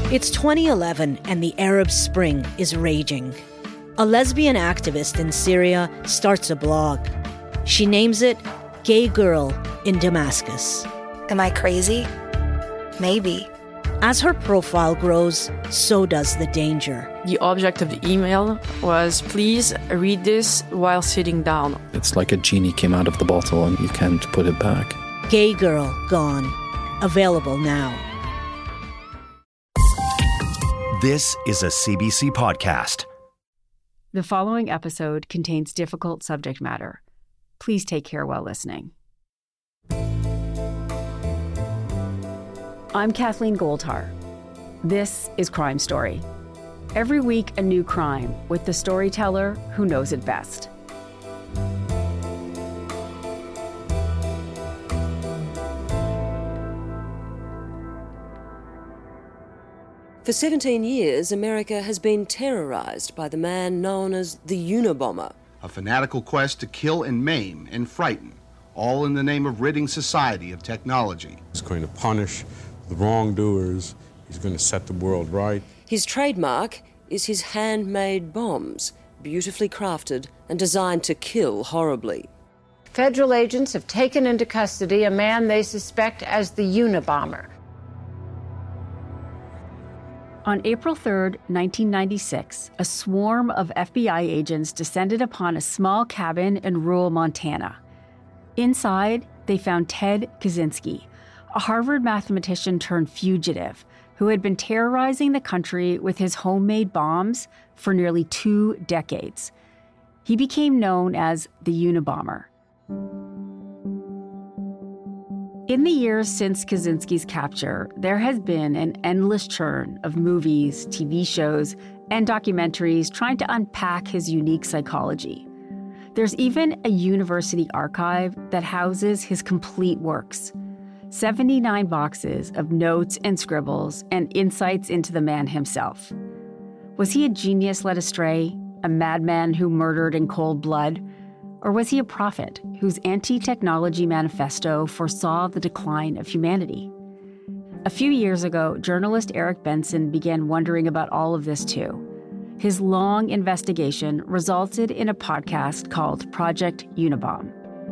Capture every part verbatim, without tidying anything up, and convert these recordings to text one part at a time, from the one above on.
It's twenty eleven and the Arab Spring is raging. A lesbian activist in Syria starts a blog. She names it Gay Girl in Damascus. Am I crazy? Maybe. As her profile grows, so does the danger. The object of the email was, please read this while sitting down. It's like a genie came out of the bottle and you can't put it back. Gay Girl Gone. Available now. This is a C B C podcast. The following episode contains difficult subject matter. Please take care while listening. I'm Kathleen Goldhar. This is Crime Story. Every week, a new crime with the storyteller who knows it best. For seventeen years, America has been terrorized by the man known as the Unabomber. A fanatical quest to kill and maim and frighten, all in the name of ridding society of technology. He's going to punish the wrongdoers. He's going to set the world right. His trademark is his handmade bombs, beautifully crafted and designed to kill horribly. Federal agents have taken into custody a man they suspect as the Unabomber. On April third, nineteen ninety-six, a swarm of F B I agents descended upon a small cabin in rural Montana. Inside, they found Ted Kaczynski, a Harvard mathematician turned fugitive who had been terrorizing the country with his homemade bombs for nearly two decades. He became known as the Unabomber. In the years since Kaczynski's capture, there has been an endless churn of movies, T V shows, and documentaries trying to unpack his unique psychology. There's even a university archive that houses his complete works. seventy-nine boxes of notes and scribbles and insights into the man himself. Was he a genius led astray, a madman who murdered in cold blood? Or was he a prophet whose anti-technology manifesto foresaw the decline of humanity? A few years ago, journalist Eric Benson began wondering about all of this too. His long investigation resulted in a podcast called Project Unabomb.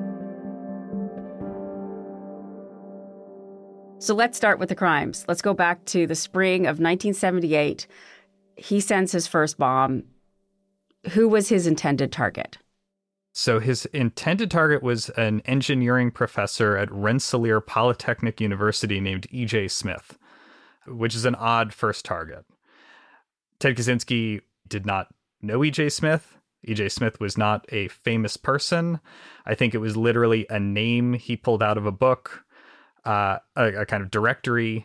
So let's start with the crimes. Let's go back to the spring of nineteen seventy-eight. He sends his first bomb. Who was his intended target? So his intended target was an engineering professor at Rensselaer Polytechnic University named E J Smith, which is an odd first target. Ted Kaczynski did not know E J Smith. E J Smith was not a famous person. I think it was literally a name he pulled out of a book, uh, a, a kind of directory.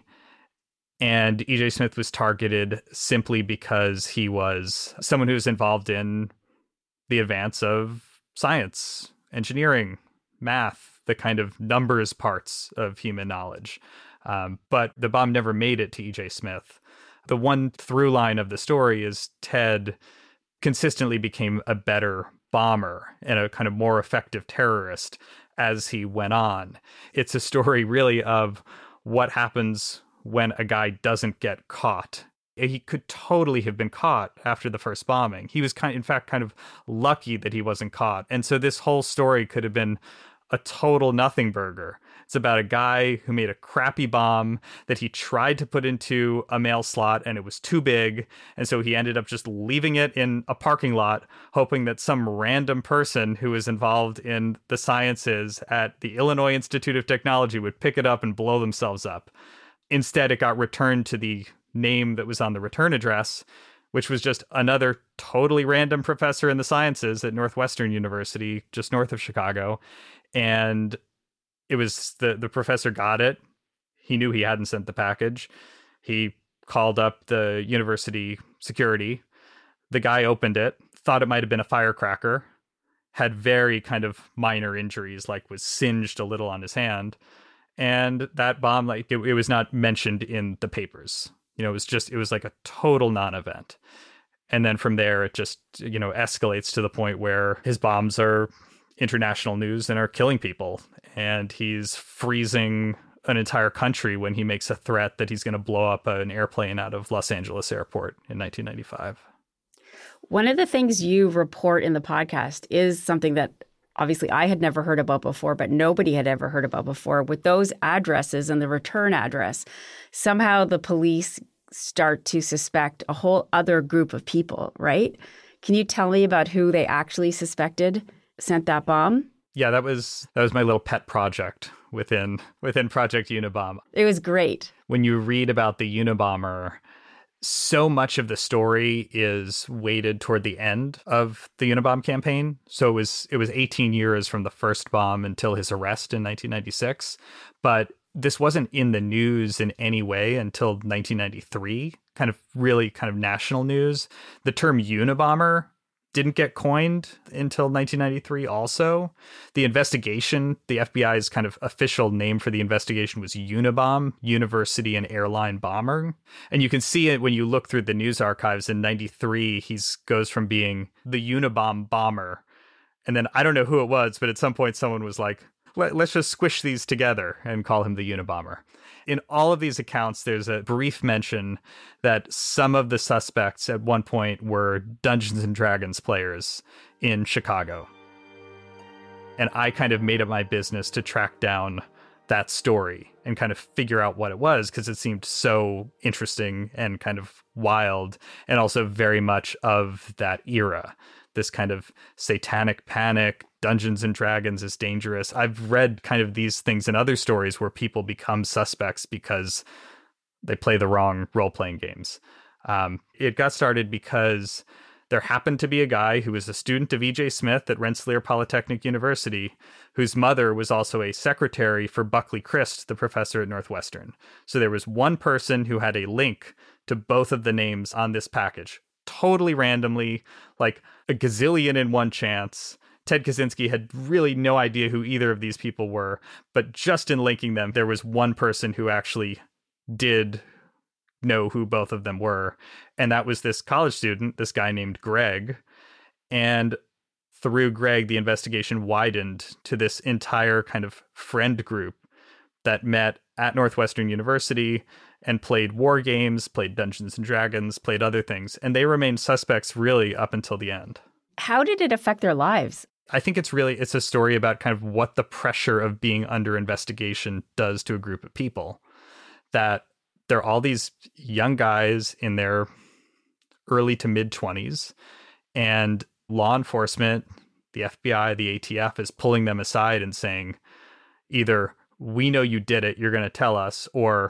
And E J Smith was targeted simply because he was someone who was involved in the advance of science, engineering, math, the kind of numbers parts of human knowledge. Um, but the bomb never made it to E J Smith. The one through line of the story is Ted consistently became a better bomber and a kind of more effective terrorist as he went on. It's a story really of what happens when a guy doesn't get caught. He could totally have been caught after the first bombing. He was kind, in fact, kind of lucky that he wasn't caught. And so this whole story could have been a total nothing burger. It's about a guy who made a crappy bomb that he tried to put into a mail slot and it was too big. And so he ended up just leaving it in a parking lot, hoping that some random person who was involved in the sciences at the Illinois Institute of Technology would pick it up and blow themselves up. Instead, it got returned to the name that was on the return address, which was just another totally random professor in the sciences at Northwestern University, just north of Chicago. And it was the, the professor got it. He knew he hadn't sent the package. He called up the university security. The guy opened it, thought it might have been a firecracker, had very kind of minor injuries, like was singed a little on his hand. And that bomb, like it, it was not mentioned in the papers. You know, it was just, it was like a total non-event. And then from there, it just, you know, escalates to the point where his bombs are international news and are killing people. And he's freezing an entire country when he makes a threat that he's going to blow up an airplane out of Los Angeles airport in nineteen ninety-five. One of the things you report in the podcast is something that obviously I had never heard about before, but nobody had ever heard about before. With those addresses and the return address, somehow the police start to suspect a whole other group of people, right? Can you tell me about who they actually suspected sent that bomb? Yeah, that was that was my little pet project within within Project Unabomb. It was great. When you read about the Unabomber, so much of the story is weighted toward the end of the Unabomb campaign. So it was it was eighteen years from the first bomb until his arrest in nineteen ninety-six. But this wasn't in the news in any way until nineteen ninety-three, kind of really kind of national news. The term Unabomber didn't get coined until nineteen ninety-three also. The investigation, the F B I's kind of official name for the investigation was Unabomb, University and Airline Bomber. And you can see it when you look through the news archives. In ninety-three, he goes from being the Unabomb bomber. And then I don't know who it was, but at some point someone was like, Let, let's just squish these together and call him the Unabomber. In all of these accounts, there's a brief mention that some of the suspects at one point were Dungeons and Dragons players in Chicago. And I kind of made it my business to track down that story and kind of figure out what it was, because it seemed so interesting and kind of wild, and also very much of that era. This kind of satanic panic, Dungeons and Dragons is dangerous. I've read kind of these things in other stories where people become suspects because they play the wrong role-playing games. Um, it got started because there happened to be a guy who was a student of E J Smith at Rensselaer Polytechnic University, whose mother was also a secretary for Buckley Crist, the professor at Northwestern. So there was one person who had a link to both of the names on this package. Totally randomly, like a gazillion in one chance. Ted Kaczynski had really no idea who either of these people were, but just in linking them, there was one person who actually did know who both of them were. And that was this college student, this guy named Greg. And through Greg, the investigation widened to this entire kind of friend group that met at Northwestern University and played war games, played Dungeons and Dragons, played other things. And they remained suspects really up until the end. How did it affect their lives? I think it's really, it's a story about kind of what the pressure of being under investigation does to a group of people. That there are all these young guys in their early to mid twenties, and law enforcement, the F B I, the A T F is pulling them aside and saying, either we know you did it, you're going to tell us, or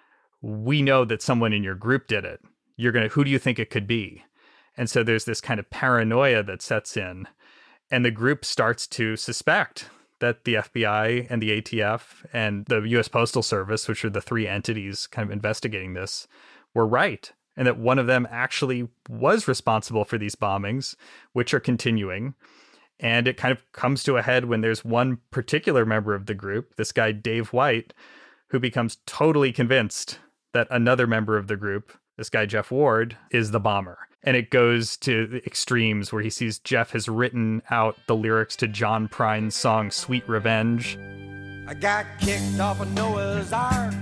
we know that someone in your group did it. You're going to, who do you think it could be? And so there's this kind of paranoia that sets in, and the group starts to suspect that the F B I and the A T F and the U S Postal Service, which are the three entities kind of investigating this, were right. And that one of them actually was responsible for these bombings, which are continuing. And it kind of comes to a head when there's one particular member of the group, this guy, Dave White, who becomes totally convinced that another member of the group, this guy, Jeff Ward, is the bomber. And it goes to the extremes where he sees Jeff has written out the lyrics to John Prine's song, Sweet Revenge. I got kicked off of Noah's Ark.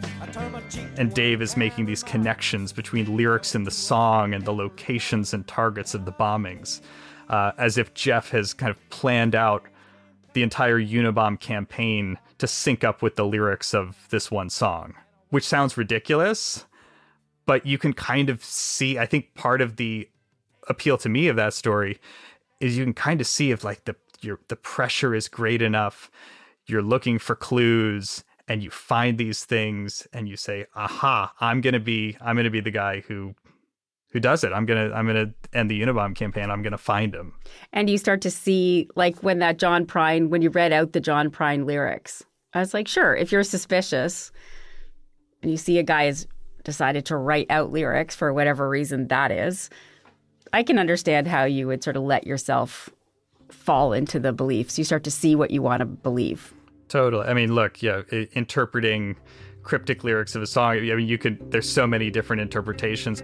And Dave is making these connections between lyrics in the song and the locations and targets of the bombings, uh, as if Jeff has kind of planned out the entire Unabomb campaign to sync up with the lyrics of this one song, which sounds ridiculous, but you can kind of see, I think part of the appeal to me of that story is you can kind of see if like the your the pressure is great enough, you're looking for clues, and you find these things and you say, aha, I'm going to be, I'm going to be the guy who, who does it. I'm going to, I'm going to end the Unabomb campaign. I'm going to find him. And you start to see, like when that John Prine, when you read out the John Prine lyrics, I was like, sure, if you're suspicious and you see a guy has decided to write out lyrics for whatever reason that is, I can understand how you would sort of let yourself fall into the beliefs. You start to see what you want to believe. Totally. I mean, look, yeah, interpreting cryptic lyrics of a song, I mean, you could, there's so many different interpretations.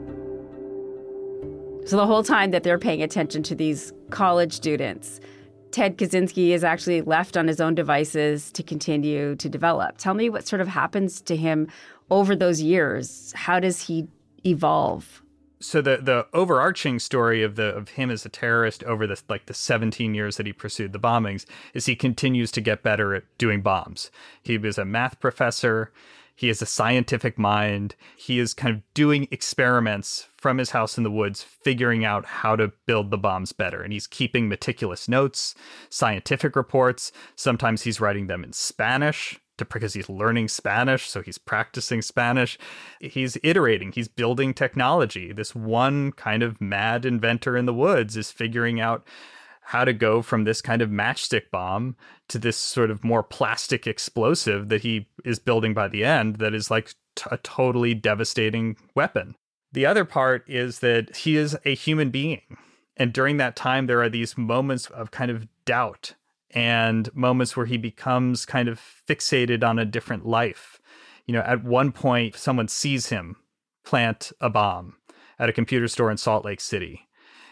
So the whole time that they're paying attention to these college students, Ted Kaczynski is actually left on his own devices to continue to develop. Tell me what sort of happens to him over those years. How does he evolve? So the the overarching story of the of him as a terrorist over the like the seventeen years that he pursued the bombings is he continues to get better at doing bombs. He was a math professor. He has a scientific mind. He is kind of doing experiments from his house in the woods, figuring out how to build the bombs better. And he's keeping meticulous notes, scientific reports. Sometimes he's writing them in Spanish to, because he's learning Spanish. So he's practicing Spanish. He's iterating. He's building technology. This one kind of mad inventor in the woods is figuring out how to go from this kind of matchstick bomb to this sort of more plastic explosive that he is building by the end that is like t- a totally devastating weapon. The other part is that he is a human being. And during that time, there are these moments of kind of doubt and moments where he becomes kind of fixated on a different life. You know, at one point, someone sees him plant a bomb at a computer store in Salt Lake City.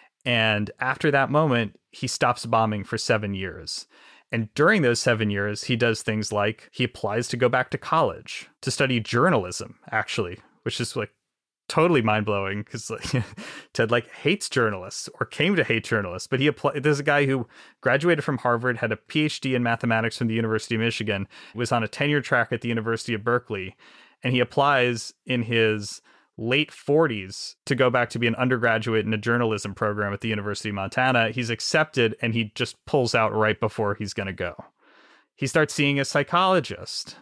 And after that moment, he stops bombing for seven years. And during those seven years, he does things like he applies to go back to college to study journalism, actually, which is like totally mind blowing because like, Ted like hates journalists or came to hate journalists. But he applied. There's a guy who graduated from Harvard, had a P H D in mathematics from the University of Michigan, was on a tenure track at the University of Berkeley, and he applies in his late forties to go back to be an undergraduate in a journalism program at the University of Montana. He's accepted and he just pulls out right before he's going to go. He starts seeing a psychologist.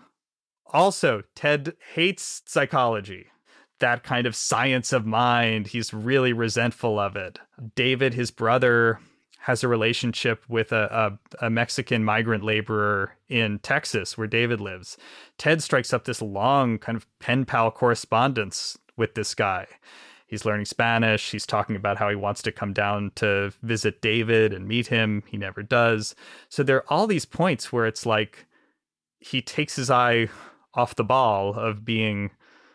Also, Ted hates psychology, that kind of science of mind. He's really resentful of it. David, his brother, has a relationship with a, a, a Mexican migrant laborer in Texas where David lives. Ted strikes up this long kind of pen pal correspondence with this guy. He's learning Spanish. He's talking about how he wants to come down to visit David and meet him. He never does. So there are all these points where it's like he takes his eye off the ball of being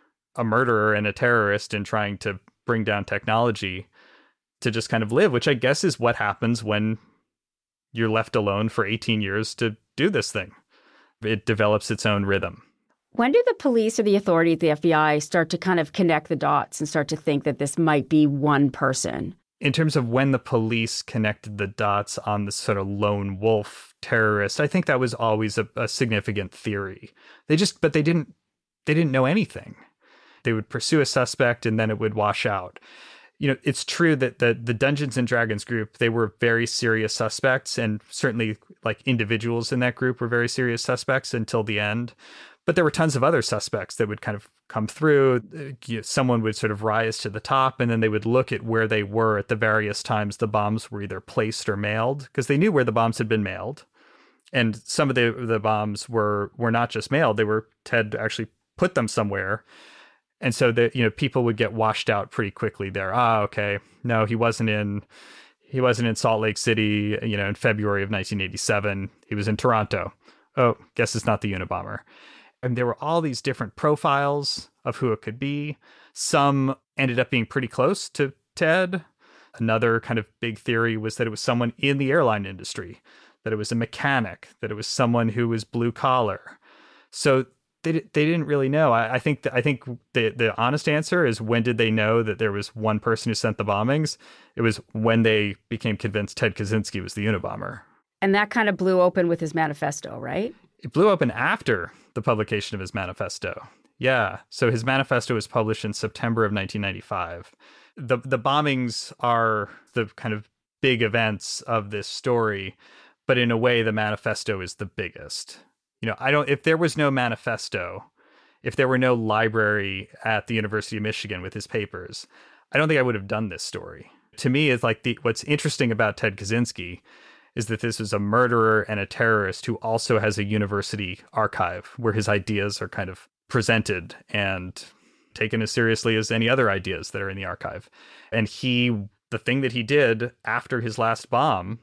a murderer and a terrorist and trying to bring down technology to just kind of live, which I guess is what happens when you're left alone for eighteen years to do this thing. It develops its own rhythm. When do the police or the authorities, the F B I, start to kind of connect the dots and start to think that this might be one person? In terms of when the police connected the dots on this sort of lone wolf terrorist, I think that was always a, a significant theory. They just, but they didn't, they didn't know anything. They would pursue a suspect and then it would wash out. You know, it's true that the the Dungeons and Dragons group, they were very serious suspects, and certainly like individuals in that group were very serious suspects until the end. But there were tons of other suspects that would kind of come through. You know, someone would sort of rise to the top, and then they would look at where they were at the various times the bombs were either placed or mailed, because they knew where the bombs had been mailed. And some of the, the bombs were were not just mailed. They were, Ted actually put them somewhere. And so that, you know, people would get washed out pretty quickly there. Ah, okay. No, he wasn't in he wasn't in Salt Lake City, you know, in February of nineteen eighty-seven. He was in Toronto. Oh, guess it's not the Unabomber. And there were all these different profiles of who it could be. Some ended up being pretty close to Ted. Another kind of big theory was that it was someone in the airline industry, that it was a mechanic, that it was someone who was blue collar. So they they didn't really know. I, I think the, I think the the honest answer is, when did they know that there was one person who sent the bombings? It was when they became convinced Ted Kaczynski was the Unabomber. And that kind of blew open with his manifesto, right? It blew open after the publication of his manifesto. Yeah. So his manifesto was published in September of nineteen ninety-five. The the bombings are the kind of big events of this story, but in a way, the manifesto is the biggest. You know, I don't, if there was no manifesto, if there were no library at the University of Michigan with his papers, I don't think I would have done this story. To me, it's like the, what's interesting about Ted Kaczynski is that this is a murderer and a terrorist who also has a university archive where his ideas are kind of presented and taken as seriously as any other ideas that are in the archive. And he, the thing that he did after his last bomb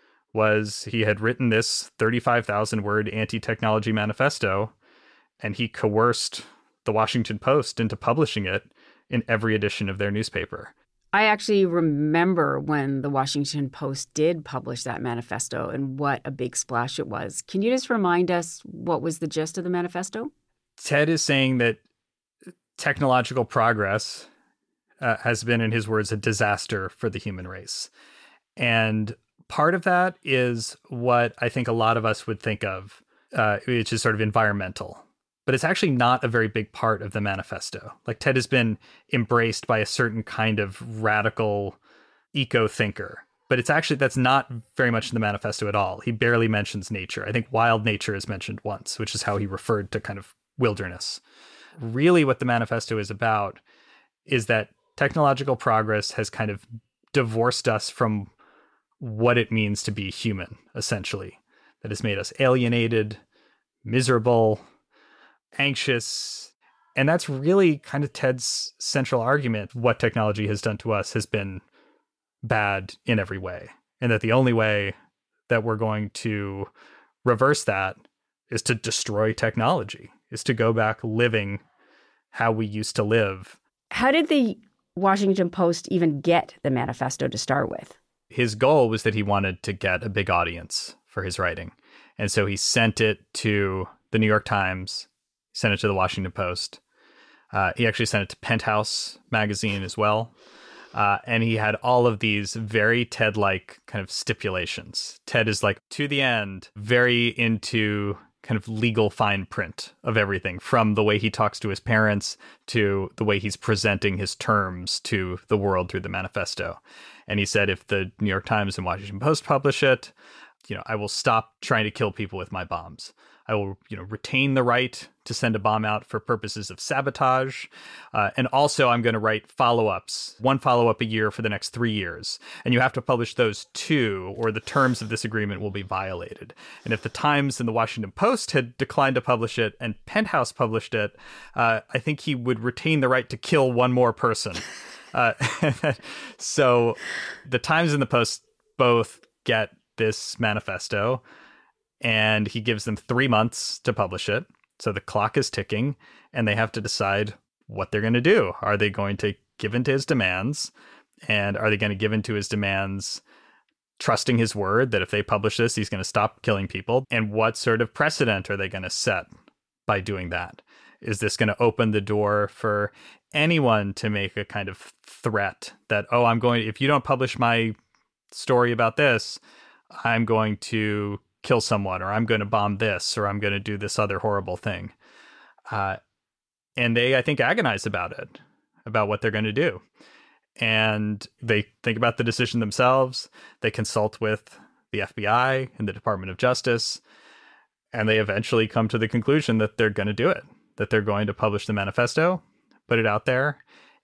was he had written this thirty-five thousand word anti-technology manifesto, and he coerced the Washington Post into publishing it in every edition of their newspaper. I actually remember when the Washington Post did publish that manifesto and what a big splash it was. Can you just remind us what was the gist of the manifesto? Ted is saying that technological progress uh, has been, in his words, a disaster for the human race. And part of that is what I think a lot of us would think of, uh, which is sort of environmental. But it's actually not a very big part of the manifesto. Like, Ted has been embraced by a certain kind of radical eco-thinker. But it's actually, that's not very much in the manifesto at all. He barely mentions nature. I think wild nature is mentioned once, which is how he referred to kind of wilderness. Really what the manifesto is about is that technological progress has kind of divorced us from what it means to be human, essentially. That has made us alienated, miserable, anxious. And that's really kind of Ted's central argument. What technology has done to us has been bad in every way. And that the only way that we're going to reverse that is to destroy technology, is to go back living how we used to live. How did the Washington Post even get the manifesto to start with? His goal was that he wanted to get a big audience for his writing. And so he sent it to the New York Times, sent it to the Washington Post. Uh, he actually sent it to Penthouse magazine as well. Uh, and he had all of these very Ted-like kind of stipulations. Ted is like, to the end, very into kind of legal fine print of everything, from the way he talks to his parents to the way he's presenting his terms to the world through the manifesto. And he said, if the New York Times and Washington Post publish it, you know, I will stop trying to kill people with my bombs. I will, you know, retain the right to send a bomb out for purposes of sabotage. Uh, and also I'm going to write follow-ups, one follow-up a year for the next three years. And you have to publish those two, or the terms of this agreement will be violated. And if the Times and the Washington Post had declined to publish it and Penthouse published it, uh, I think he would retain the right to kill one more person. uh, so the Times and the Post both get this manifesto, and he gives them three months to publish it. So the clock is ticking, and they have to decide what they're going to do. Are they going to give in to his demands? And are they going to give in to his demands trusting his word that if they publish this, he's going to stop killing people? And what sort of precedent are they going to set by doing that? Is this going to open the door for anyone to make a kind of threat that, oh, I'm going, if you don't publish my story about this, I'm going to kill someone, or I'm going to bomb this, or I'm going to do this other horrible thing. Uh, and they, I think, agonize about it, about what they're going to do. And they think about the decision themselves. They consult with the F B I and the Department of Justice. And they eventually come to the conclusion that they're going to do it, that they're going to publish the manifesto, put it out there.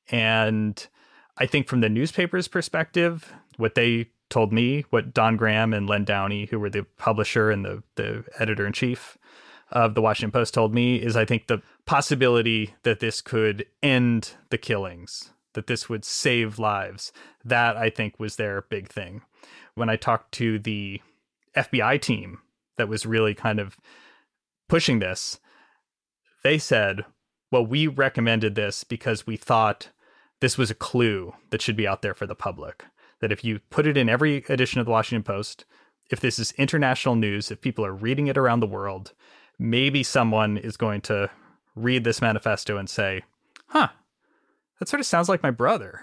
And I think from the newspaper's perspective, what they told me, what Don Graham and Len Downey, who were the publisher and the, the editor-in-chief of the Washington Post, told me, is I think the possibility that this could end the killings, that this would save lives, that I think was their big thing. When I talked to the F B I team that was really kind of pushing this, they said, well, we recommended this because we thought this was a clue that should be out there for the public. That if you put it in every edition of the Washington Post, if this is international news, if people are reading it around the world, maybe someone is going to read this manifesto and say, huh, that sort of sounds like my brother.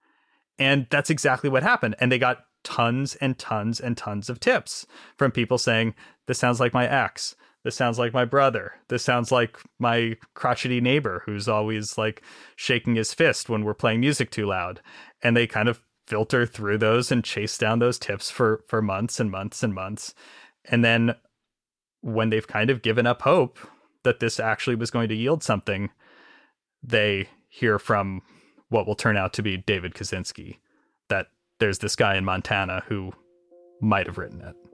And that's exactly what happened. And they got tons and tons and tons of tips from people saying, this sounds like my ex. This sounds like my brother. This sounds like my crotchety neighbor who's always like shaking his fist when we're playing music too loud. And they kind of filter through those and chase down those tips for, for months and months and months. And then when they've kind of given up hope that this actually was going to yield something, they hear from what will turn out to be David Kaczynski, that there's this guy in Montana who might have written it.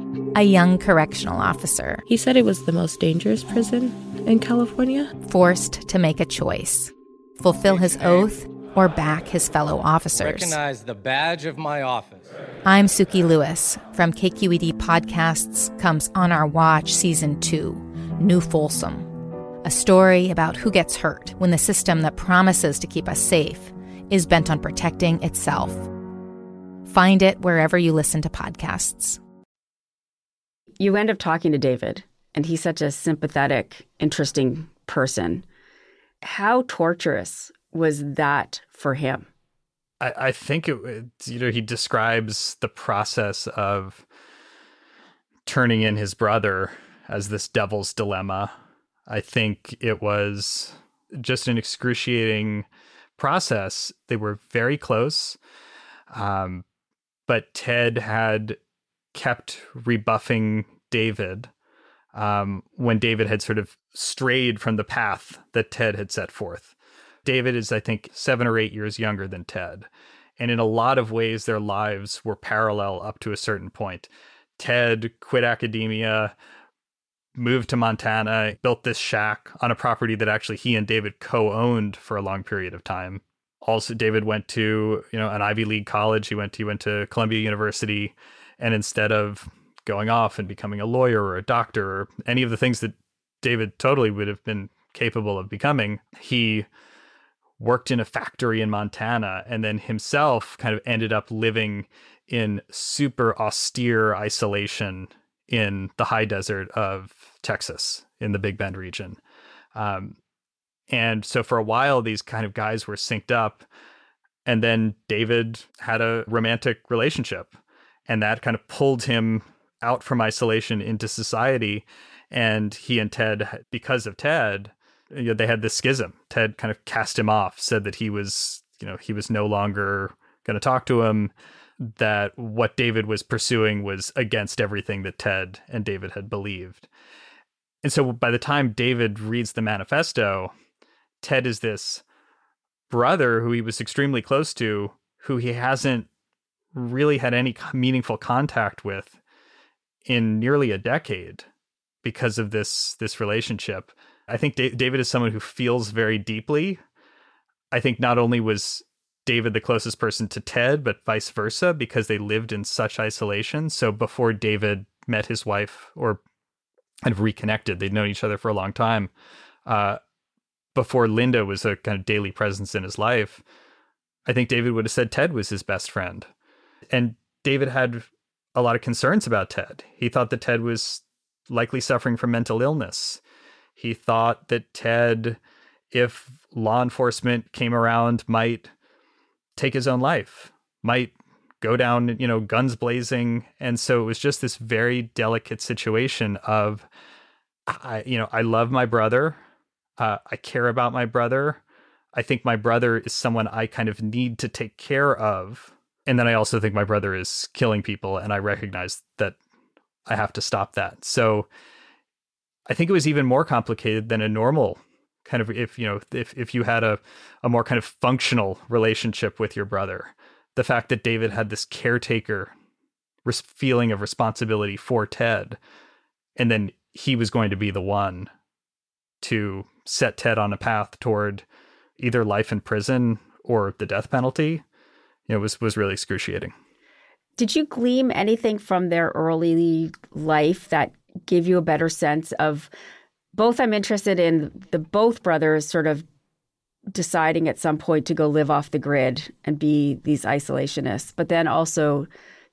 a young correctional officer. He said it was the most dangerous prison in California. Forced to make a choice, fulfill his oath or back his fellow officers. Recognize the badge of my office. I'm Suki Lewis. From K Q E D Podcasts comes On Our Watch Season two, New Folsom. A story about who gets hurt when the system that promises to keep us safe is bent on protecting itself. Find it wherever you listen to podcasts. You end up talking to David, and he's such a sympathetic, interesting person. How torturous was that for him? I, I think it, you know, he describes the process of turning in his brother as this devil's dilemma. I think it was just an excruciating process. They were very close, um, but Ted had kept rebuffing David um, when David had sort of strayed from the path that Ted had set forth. David is, I think, seven or eight years younger than Ted. And in a lot of ways, their lives were parallel up to a certain point. Ted quit academia, moved to Montana, built this shack on a property that actually he and David co-owned for a long period of time. Also, David went to, you know, an Ivy League college. He went, he went to Columbia University. And instead of going off and becoming a lawyer or a doctor or any of the things that David totally would have been capable of becoming, he worked in a factory in Montana, and then himself kind of ended up living in super austere isolation in the high desert of Texas in the Big Bend region. Um, and so for a while, these kind of guys were synced up, and then David had a romantic relationship, and that kind of pulled him out from isolation into society. And he and Ted, because of Ted, you know, they had this schism. Ted kind of cast him off, said that he was, you know, he was no longer going to talk to him, that what David was pursuing was against everything that Ted and David had believed. And so by the time David reads the manifesto, Ted is this brother who he was extremely close to, who he hasn't really had any meaningful contact with in nearly a decade because of this, this relationship. I think D- David is someone who feels very deeply. I think not only was David the closest person to Ted, but vice versa, because they lived in such isolation. So before David met his wife or kind of reconnected, they'd known each other for a long time. Uh, before Linda was a kind of daily presence in his life, I think David would have said Ted was his best friend. And David had a lot of concerns about Ted. He thought that Ted was likely suffering from mental illness. He thought that Ted, if law enforcement came around, might take his own life, might go down, you know, guns blazing. And so it was just this very delicate situation of, I, you know, I love my brother. Uh, I care about my brother. I think my brother is someone I kind of need to take care of. And then I also think my brother is killing people, and I recognize that I have to stop that. So I think it was even more complicated than a normal kind of, if, you know, if, if you had a, a more kind of functional relationship with your brother. The fact that David had this caretaker res- feeling of responsibility for Ted, and then he was going to be the one to set Ted on a path toward either life in prison or the death penalty, you know, was, was really excruciating. Did you glean anything from their early life that gave you a better sense of both? I'm interested in the both brothers sort of deciding at some point to go live off the grid and be these isolationists, but then also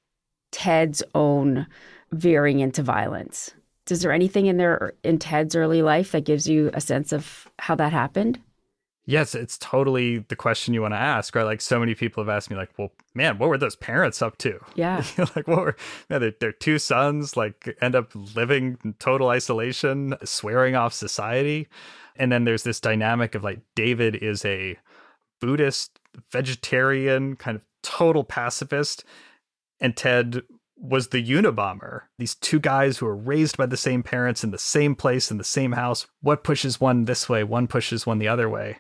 Ted's own veering into violence. Is there anything in their in Ted's early life that gives you a sense of how that happened? Yes, it's totally the question you want to ask, right? Like, so many people have asked me, like, well, man, what were those parents up to? Yeah. Like, what were, man, their, their two sons, like, end up living in total isolation, swearing off society. And then there's this dynamic of, like, David is a Buddhist, vegetarian, kind of total pacifist, and Ted was the Unabomber. These two guys who were raised by the same parents in the same place, in the same house. What pushes one this way? One pushes one the other way.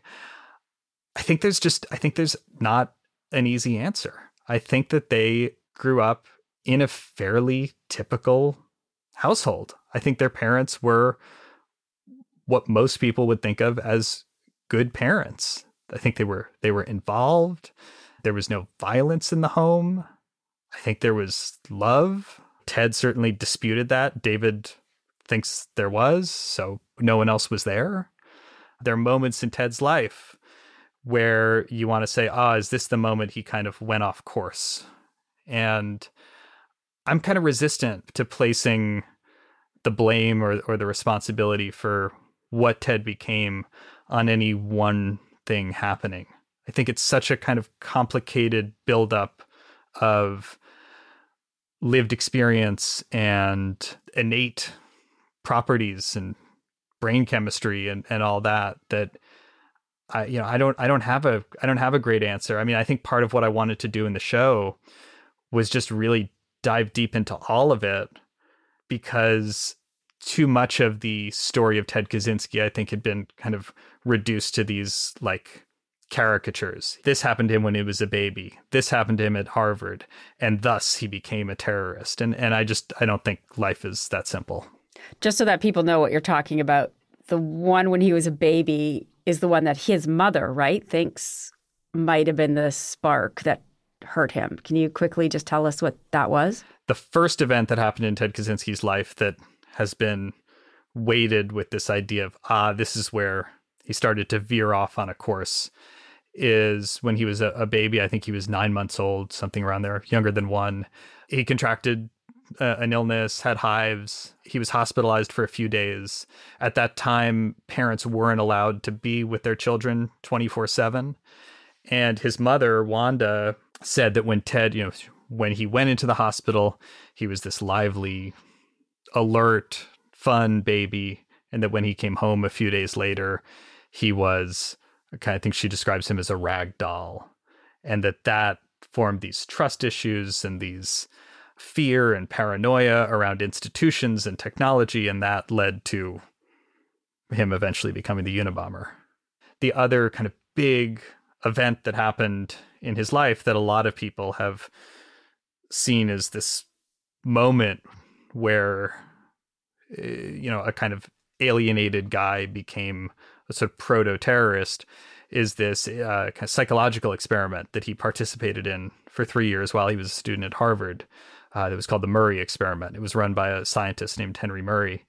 I think there's just, I think there's not an easy answer. I think that they grew up in a fairly typical household. I think their parents were what most people would think of as good parents. I think they were they were involved. There was no violence in the home. I think there was love. Ted certainly disputed that. David thinks there was, so no one else was there. There are moments in Ted's life where you want to say, ah, is this the moment he kind of went off course? And I'm kind of resistant to placing the blame or, or the responsibility for what Ted became on any one thing happening. I think it's such a kind of complicated buildup of lived experience and innate properties and brain chemistry and, and all that, that I, you know, I don't, I don't have a, I don't have a great answer. I mean, I think part of what I wanted to do in the show was just really dive deep into all of it, because too much of the story of Ted Kaczynski, I think, had been kind of reduced to these like caricatures. This happened to him when he was a baby. This happened to him at Harvard, and thus he became a terrorist. And and I just, I don't think life is that simple. Just so that people know what you're talking about, the one when he was a baby is the one that his mother, right, thinks might have been the spark that hurt him. Can you quickly just tell us what that was? The first event that happened in Ted Kaczynski's life that has been weighted with this idea of, ah, this is where he started to veer off on a course, is when he was a, a baby. I think he was nine months old, something around there, younger than one. He contracted uh, an illness, had hives. He was hospitalized for a few days. At that time, parents weren't allowed to be with their children twenty-four seven. And his mother, Wanda, said that when Ted, you know, when he went into the hospital, he was this lively, alert, fun baby. And that when he came home a few days later, he was, I think she describes him as a rag doll. And that that formed these trust issues and these fear and paranoia around institutions and technology. And that led to him eventually becoming the Unabomber. The other kind of big event that happened in his life that a lot of people have seen as this moment where, you know, a kind of alienated guy became a sort of proto-terrorist is this uh, kind of psychological experiment that he participated in for three years while he was a student at Harvard. Uh, it was called the Murray experiment. It was run by a scientist named Henry Murray.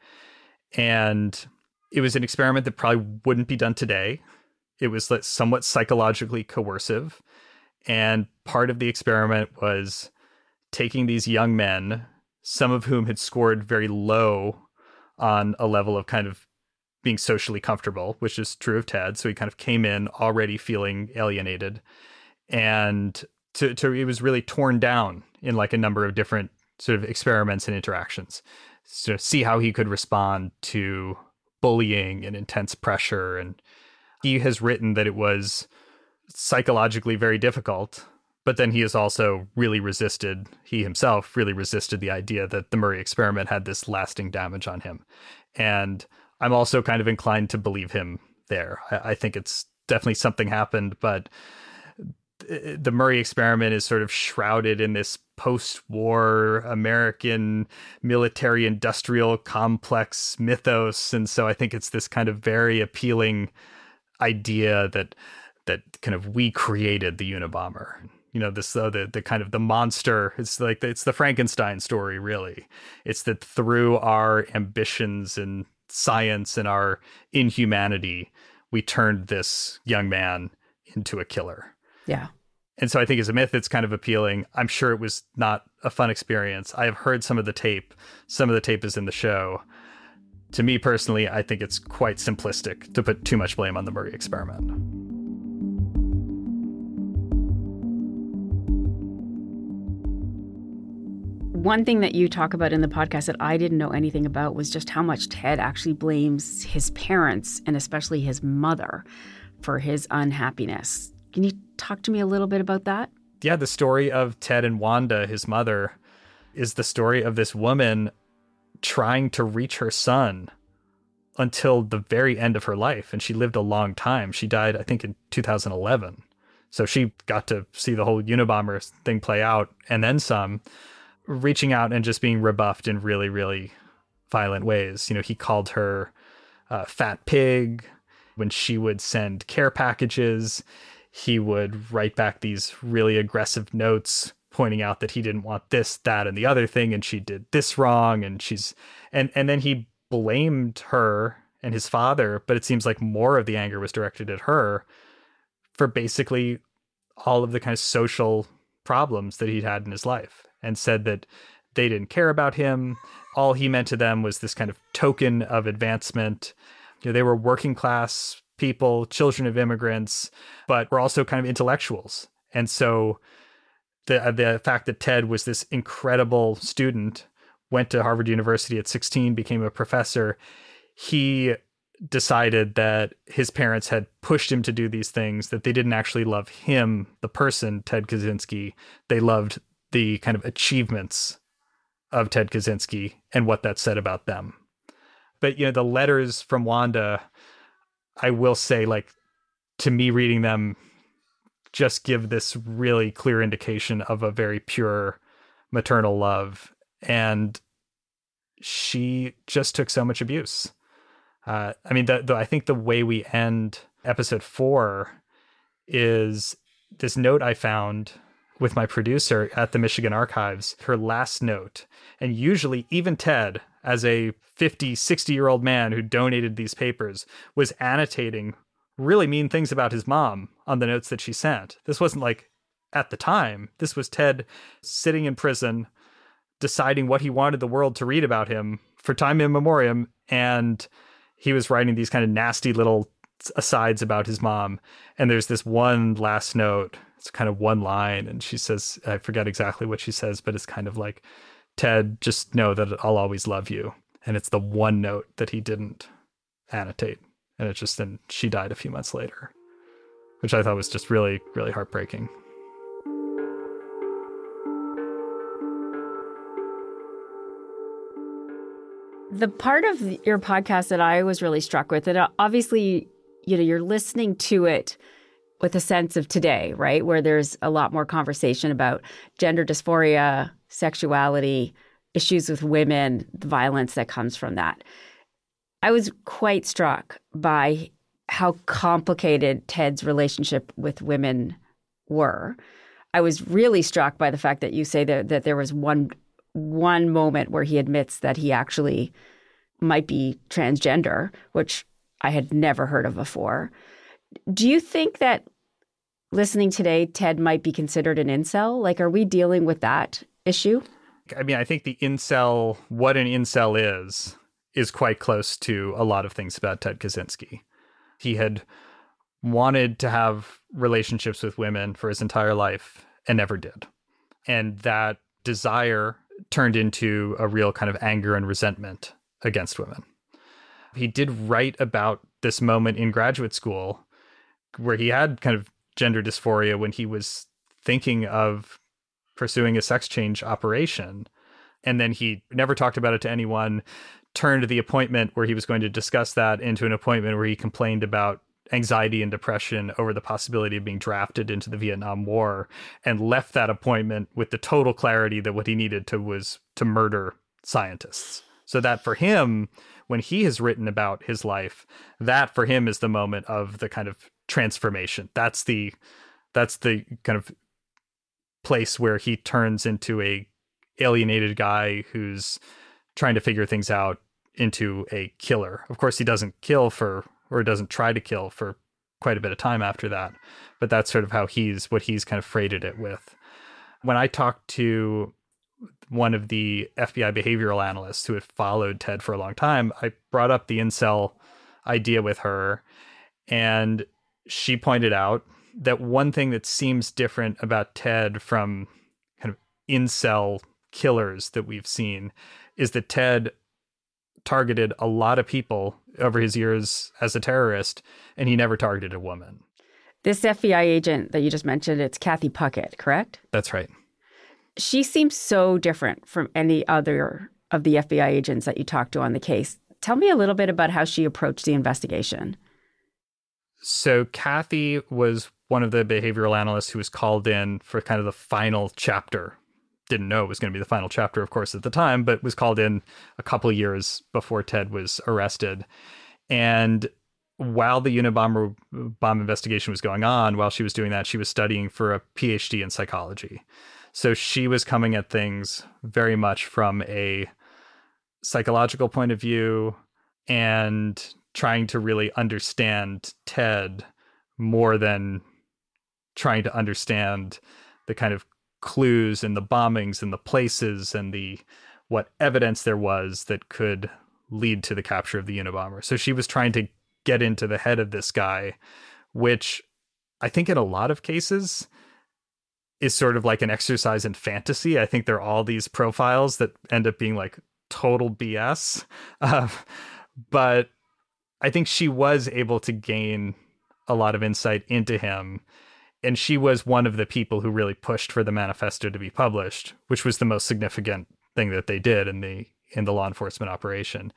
And it was an experiment that probably wouldn't be done today. It was somewhat psychologically coercive. And part of the experiment was taking these young men, some of whom had scored very low on a level of kind of being socially comfortable, which is true of Ted. So he kind of came in already feeling alienated. And to, to it was really torn down in like a number of different sort of experiments and interactions. So see how he could respond to bullying and intense pressure. And he has written that it was psychologically very difficult, but then he has also really resisted, he himself really resisted the idea that the Murray experiment had this lasting damage on him. And I'm also kind of inclined to believe him there. I, I think it's definitely something happened, but the Murray experiment is sort of shrouded in this post-war American military industrial complex mythos. And so I think it's this kind of very appealing idea that that kind of we created the Unabomber. You know, this uh, the the kind of the monster. It's like it's the Frankenstein story, really. It's that through our ambitions and science and our inhumanity, we turned this young man into a killer. Yeah. And so I think as a myth, it's kind of appealing. I'm sure it was not a fun experience. I have heard some of the tape. Some of the tape is in the show. To me personally, I think it's quite simplistic to put too much blame on the Murray experiment. One thing that you talk about in the podcast that I didn't know anything about was just how much Ted actually blames his parents, and especially his mother, for his unhappiness. Can you talk to me a little bit about that? Yeah, the story of Ted and Wanda, his mother, is the story of this woman trying to reach her son until the very end of her life. And she lived a long time. She died, I think, in two thousand eleven. So she got to see the whole Unabomber thing play out and then some, reaching out and just being rebuffed in really, really violent ways. You know, he called her uh, fat pig. When she would send care packages, he would write back these really aggressive notes pointing out that he didn't want this, that, and the other thing, and she did this wrong, and she's and and then he blamed her and his father, but it seems like more of the anger was directed at her for basically all of the kind of social problems that he'd had in his life, and said that they didn't care about him. All he meant to them was this kind of token of advancement. You know, they were working class people, children of immigrants, but were also kind of intellectuals. And so the the fact that Ted was this incredible student, went to Harvard University at sixteen, became a professor, he decided that his parents had pushed him to do these things, that they didn't actually love him, the person, Ted Kaczynski. They loved the kind of achievements of Ted Kaczynski and what that said about them. But, you know, the letters from Wanda, I will say, like, to me, reading them just give this really clear indication of a very pure maternal love. And she just took so much abuse. Uh, I mean, the, the, I think the way we end episode four is this note I found with my producer at the Michigan Archives, her last note. And usually even Ted, as a fifty, sixty year old man who donated these papers, was annotating really mean things about his mom on the notes that she sent. This wasn't like at the time. This was Ted sitting in prison, deciding what he wanted the world to read about him for time immemorial. And he was writing these kind of nasty little asides about his mom. And there's this one last note. It's kind of one line. And she says, I forget exactly what she says, but it's kind of like, Ted, just know that I'll always love you. And it's the one note that he didn't annotate. And it's just, and she died a few months later, which I thought was just really, really heartbreaking. The part of your podcast that I was really struck with, and obviously, you know, you're listening to it with a sense of today, right? Where there's a lot more conversation about gender dysphoria, sexuality, issues with women, the violence that comes from that. I was quite struck by how complicated Ted's relationship with women were. I was really struck by the fact that you say that, that there was one one moment where he admits that he actually might be transgender, which I had never heard of before. Do you think that listening today, Ted might be considered an incel? Like, are we dealing with that issue? I mean, I think the incel, what an incel is, is quite close to a lot of things about Ted Kaczynski. He had wanted to have relationships with women for his entire life and never did. And that desire turned into a real kind of anger and resentment against women. He did write about this moment in graduate school where he had kind of gender dysphoria when he was thinking of pursuing a sex change operation. And then he never talked about it to anyone, turned the appointment where he was going to discuss that into an appointment where he complained about anxiety and depression over the possibility of being drafted into the Vietnam War, and left that appointment with the total clarity that what he needed to was to murder scientists. So that for him, when he has written about his life, that for him is the moment of the kind of transformation. That's the that's the kind of place where he turns into a alienated guy who's trying to figure things out into a killer. Of course, he doesn't kill for, or doesn't try to kill for quite a bit of time after that. But that's sort of how he's, what he's kind of freighted it with. When I talked to one of the F B I behavioral analysts who had followed Ted for a long time, I brought up the incel idea with her, and she pointed out that one thing that seems different about Ted from kind of incel killers that we've seen is that Ted targeted a lot of people over his years as a terrorist, and he never targeted a woman. This F B I agent that you just mentioned, it's Kathy Puckett, correct? That's right. She seems so different from any other of the F B I agents that you talked to on the case. Tell me a little bit about how she approached the investigation. So Kathy was one of the behavioral analysts who was called in for kind of the final chapter didn't know it was going to be the final chapter, of course, at the time, but was called in a couple years before Ted was arrested. And while the Unabomber bomb investigation was going on, while she was doing that, she was studying for a P H D in psychology. So she was coming at things very much from a psychological point of view and trying to really understand Ted more than trying to understand the kind of clues and the bombings and the places and the what evidence there was that could lead to the capture of the Unabomber. So she was trying to get into the head of this guy, which I think in a lot of cases is sort of like an exercise in fantasy. I think there are all these profiles that end up being like total B S. Uh, but I think she was able to gain a lot of insight into him. And she was one of the people who really pushed for the manifesto to be published, which was the most significant thing that they did in the in the law enforcement operation.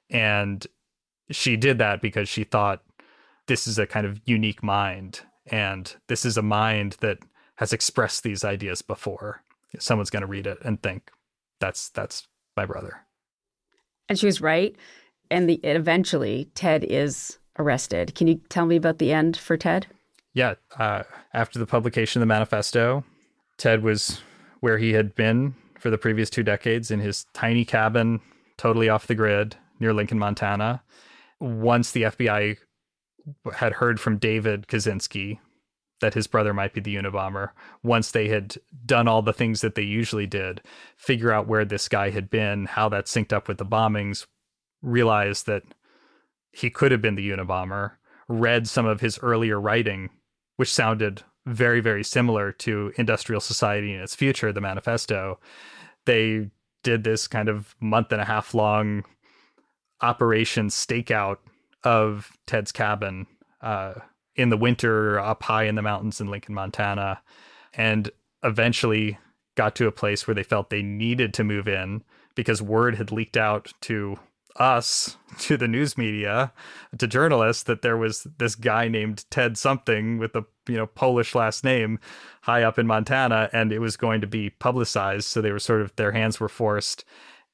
And she did that because she thought this is a kind of unique mind, and this is a mind that has expressed these ideas before. Someone's going to read it and think, that's that's my brother. And she was right. And the eventually, Ted is arrested. Can you tell me about the end for Ted? Yeah. Uh, after the publication of the manifesto, Ted was where he had been for the previous two decades, in his tiny cabin, totally off the grid, near Lincoln, Montana. Once the F B I had heard from David Kaczynski that his brother might be the Unabomber, once they had done all the things that they usually did, figure out where this guy had been, how that synced up with the bombings, realized that he could have been the Unabomber, read some of his earlier writing, which sounded very, very similar to Industrial Society and Its Future, the manifesto. They did this kind of month and a half long operation stakeout of Ted's cabin uh, in the winter up high in the mountains in Lincoln, Montana, and eventually got to a place where they felt they needed to move in because word had leaked out to us, to the news media, to journalists, that there was this guy named Ted something with a you know Polish last name high up in Montana, and it was going to be publicized. So they were sort of, their hands were forced,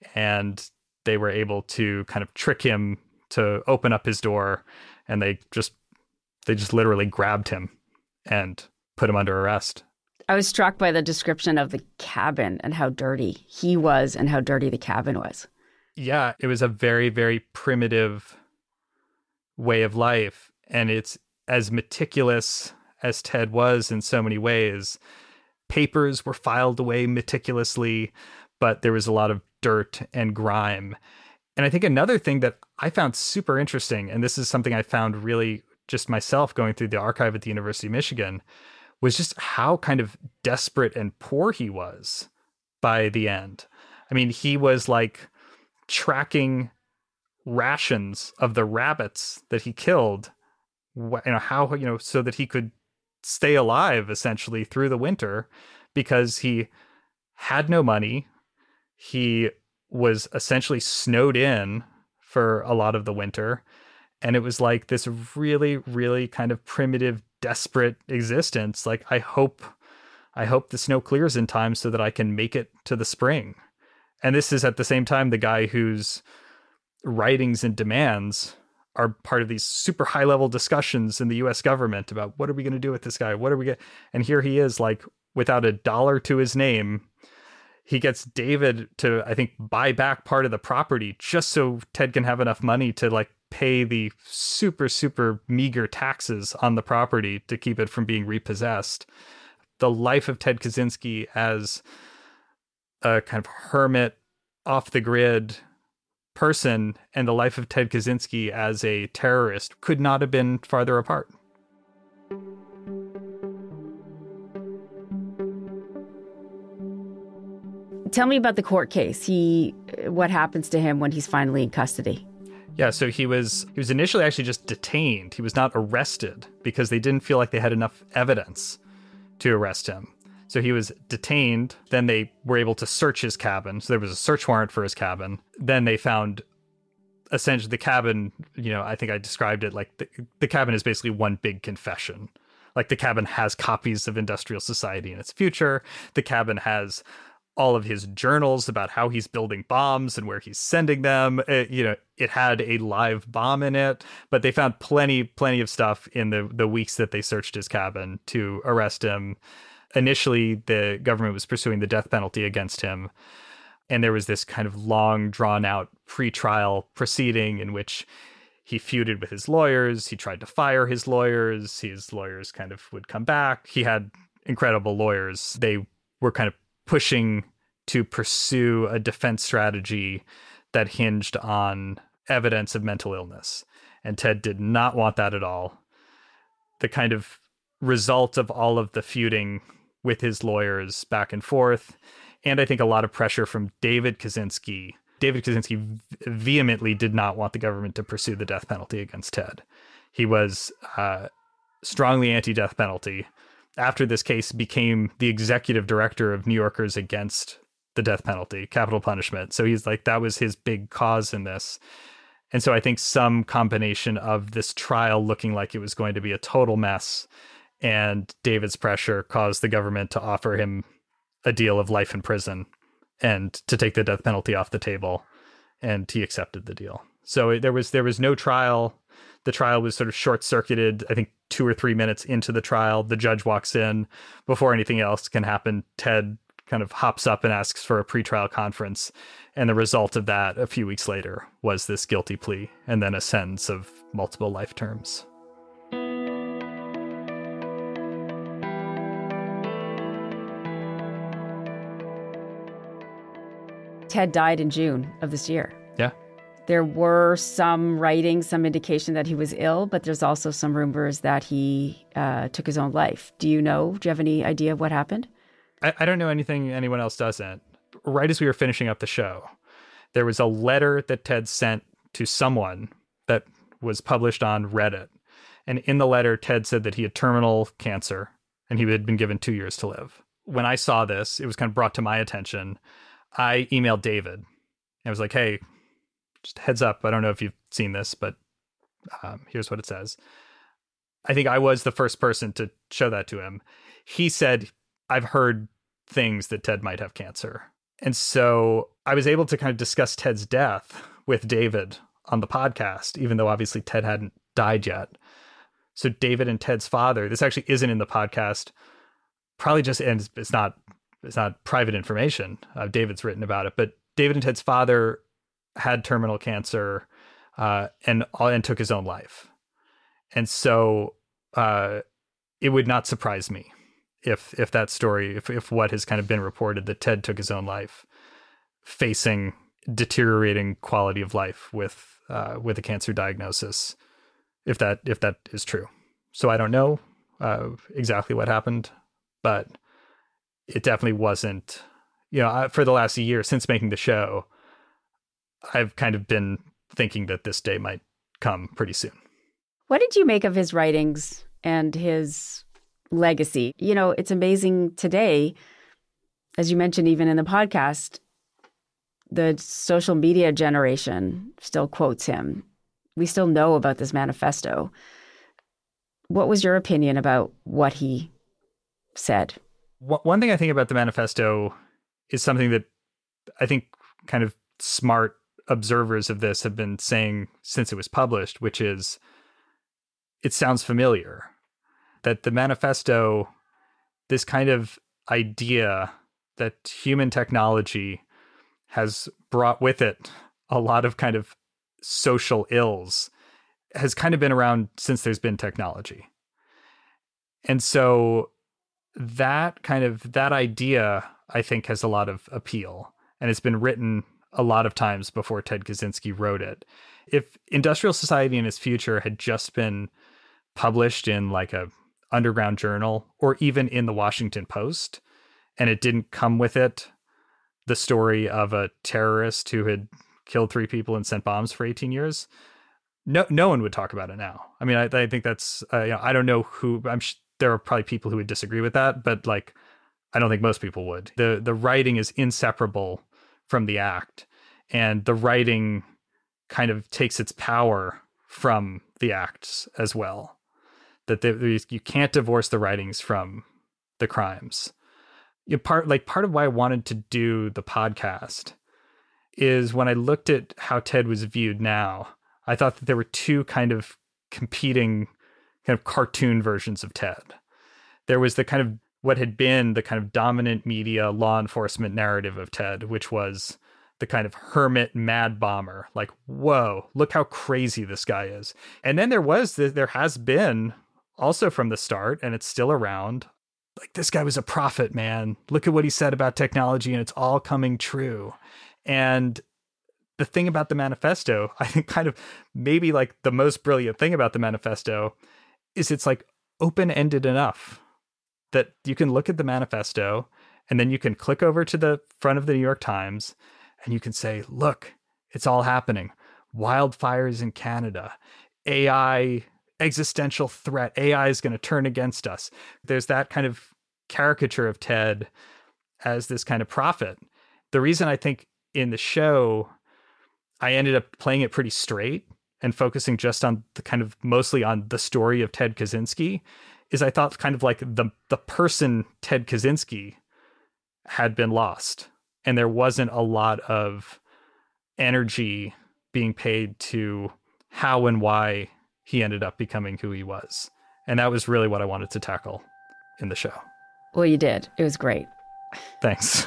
and they were able to kind of trick him to open up his door, and they just they just literally grabbed him and put him under arrest. I was struck by the description of the cabin and how dirty he was and how dirty the cabin was. Yeah, it was a very, very primitive way of life. And it's as meticulous as Ted was in so many ways. Papers were filed away meticulously, but there was a lot of dirt and grime. And I think another thing that I found super interesting, and this is something I found really just myself going through the archive at the University of Michigan, was just how kind of desperate and poor he was by the end. I mean, he was like tracking rations of the rabbits that he killed, you know, how, you know, so that he could stay alive essentially through the winter, because he had no money. He was essentially snowed in for a lot of the winter. And it was like this really, really kind of primitive, desperate existence. Like, I hope, I hope the snow clears in time so that I can make it to the spring. And this is at the same time the guy whose writings and demands are part of these super high level discussions in the U S government about what are we going to do with this guy? What are we going to, and here he is, like, without a dollar to his name. He gets David to, I think, buy back part of the property just so Ted can have enough money to like pay the super, super meager taxes on the property to keep it from being repossessed. The life of Ted Kaczynski as a kind of hermit, off the grid person, and the life of Ted Kaczynski as a terrorist could not have been farther apart. Tell me about the court case. He, what happens to him when he's finally in custody? Yeah, so he was he was initially actually just detained. He was not arrested because they didn't feel like they had enough evidence to arrest him. So he was detained. Then they were able to search his cabin. So there was a search warrant for his cabin. Then they found essentially the cabin, you know, I think I described it like the, the cabin is basically one big confession. Like, the cabin has copies of Industrial Society and Its Future. The cabin has all of his journals about how he's building bombs and where he's sending them. It, you know, it had a live bomb in it, but they found plenty, plenty of stuff in the, the weeks that they searched his cabin to arrest him. Initially, the government was pursuing the death penalty against him. And there was this kind of long, drawn-out pre-trial proceeding in which he feuded with his lawyers. He tried to fire his lawyers. His lawyers kind of would come back. He had incredible lawyers. They were kind of pushing to pursue a defense strategy that hinged on evidence of mental illness. And Ted did not want that at all. The kind of result of all of the feuding with his lawyers back and forth, and I think a lot of pressure from David Kaczynski. David Kaczynski vehemently did not want the government to pursue the death penalty against Ted. He was uh, strongly anti-death penalty. After this case, became the executive director of New Yorkers Against the Death Penalty, capital punishment. So he's like, that was his big cause in this. And so I think some combination of this trial looking like it was going to be a total mess and David's pressure caused the government to offer him a deal of life in prison and to take the death penalty off the table. And he accepted the deal. So there was there was no trial. The trial was sort of short-circuited. I think two or three minutes into the trial, the judge walks in. Before anything else can happen, Ted kind of hops up and asks for a pretrial conference. And the result of that a few weeks later was this guilty plea and then a sentence of multiple life terms. Ted died in June of this year. Yeah. There were some writings, some indication that he was ill, but there's also some rumors that he uh, took his own life. Do you know? Do you have any idea of what happened? I, I don't know anything anyone else doesn't. Right as we were finishing up the show, there was a letter that Ted sent to someone that was published on Reddit. And in the letter, Ted said that he had terminal cancer and he had been given two years to live. When I saw this, it was kind of brought to my attention. I emailed David. I was like, hey, just heads up. I don't know if you've seen this, but um, here's what it says. I think I was the first person to show that to him. He said, I've heard things that Ted might have cancer. And so I was able to kind of discuss Ted's death with David on the podcast, even though obviously Ted hadn't died yet. So David and Ted's father, this actually isn't in the podcast, probably just, and it's not, it's not private information. Uh, David's written about it, but David and Ted's father had terminal cancer uh, and and took his own life. And so uh, it would not surprise me if if that story, if, if what has kind of been reported that Ted took his own life, facing deteriorating quality of life with uh, with a cancer diagnosis, if that if that is true. So I don't know uh, exactly what happened, but it definitely wasn't, you know, for the last year since making the show, I've kind of been thinking that this day might come pretty soon. What did you make of his writings and his legacy? You know, it's amazing today, as you mentioned, even in the podcast, the social media generation still quotes him. We still know about this manifesto. What was your opinion about what he said? One thing I think about the manifesto is something that I think kind of smart observers of this have been saying since it was published, which is it sounds familiar. That the manifesto, this kind of idea that human technology has brought with it a lot of kind of social ills, has kind of been around since there's been technology. And so that kind of, that idea, I think, has a lot of appeal. And it's been written a lot of times before Ted Kaczynski wrote it. If Industrial Society and Its Future had just been published in like a underground journal or even in the Washington Post, and it didn't come with it the story of a terrorist who had killed three people and sent bombs for eighteen years, no no one would talk about it now. I mean, I, I think that's, uh, you know, I don't know who, I'm sh- there are probably people who would disagree with that, but like, I don't think most people would. The The writing is inseparable from the act, and the writing kind of takes its power from the acts as well. That they, you can't divorce the writings from the crimes. you know, part like part of why I wanted to do the podcast is when I looked at how TED was viewed now, I thought that there were two kind of competing kind of cartoon versions of TED. There was the kind of what had been the kind of dominant media law enforcement narrative of TED, which was the kind of hermit mad bomber, like, whoa, look how crazy this guy is. And then there was, the, there has been also from the start, and it's still around, like, this guy was a prophet, man. Look at what he said about technology, and it's all coming true. And the thing about the manifesto, I think kind of maybe like the most brilliant thing about the manifesto is it's like open-ended enough that you can look at the manifesto and then you can click over to the front of the New York Times and you can say, look, it's all happening. Wildfires in Canada, A I, existential threat. A I is going to turn against us. There's that kind of caricature of TED as this kind of prophet. The reason I think in the show, I ended up playing it pretty straight and focusing just on the kind of mostly on the story of Ted Kaczynski is I thought kind of like the the person Ted Kaczynski had been lost. And there wasn't a lot of energy being paid to how and why he ended up becoming who he was. And that was really what I wanted to tackle in the show. Well, you did. It was great. Thanks.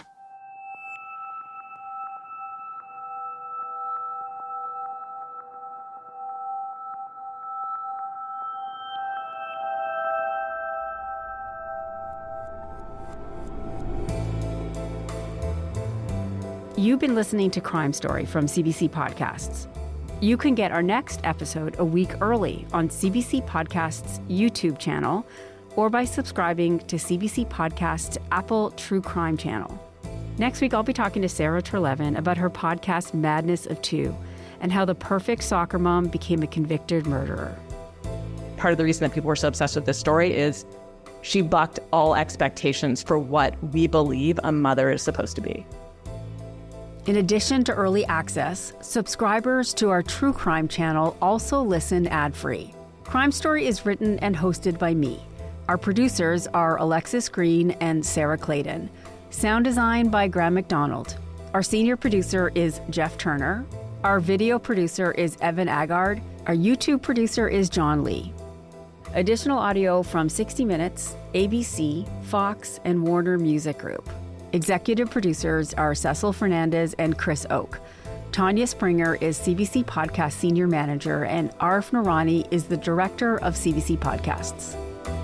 You've been listening to Crime Story from C B C Podcasts. You can get our next episode a week early on C B C Podcasts' YouTube channel or by subscribing to C B C Podcasts' Apple True Crime channel. Next week, I'll be talking to Sarah Trelevin about her podcast Madness of Two and how the perfect soccer mom became a convicted murderer. Part of the reason that people were so obsessed with this story is she bucked all expectations for what we believe a mother is supposed to be. In addition to early access, subscribers to our True Crime channel also listen ad-free. Crime Story is written and hosted by me. Our producers are Alexis Green and Sarah Clayton. Sound design by Graham McDonald. Our senior producer is Jeff Turner. Our video producer is Evan Agard. Our YouTube producer is John Lee. Additional audio from sixty minutes, A B C, Fox, and Warner Music Group. Executive producers are Cecil Fernandez and Chris Oak. Tanya Springer is C B C Podcast Senior Manager, and Arif Noorani is the Director of C B C Podcasts.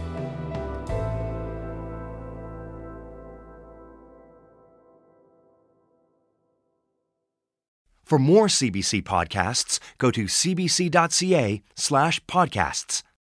For more C B C podcasts, go to cbc.ca slash podcasts.